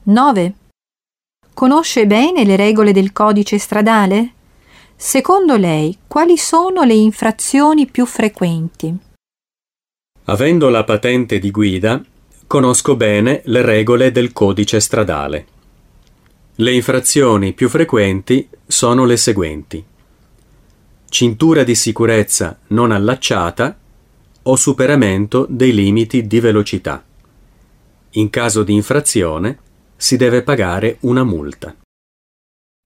9. Conosce bene le regole del codice stradale? Secondo lei, quali sono le infrazioni più frequenti? Avendo la patente di guida, conosco bene le regole del codice stradale. Le infrazioni più frequenti sono le seguenti: cintura di sicurezza non allacciata o superamento dei limiti di velocità. In caso di infrazione si deve pagare una multa.